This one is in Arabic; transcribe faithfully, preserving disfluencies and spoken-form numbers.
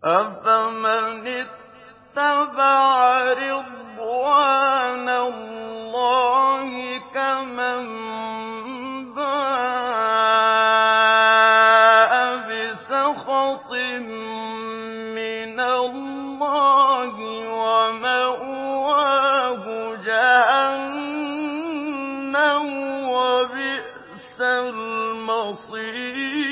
أَفَمَنِ اتَّبَعَ رِضْوَانَ اللَّهِ كَمَن بَاءَ بِسَخَطٍ مِّنَ اللَّهِ وَمَأْوَاهُ جَهَنَّمُ ۖ وَبِئْسَ الْمَصِيرُ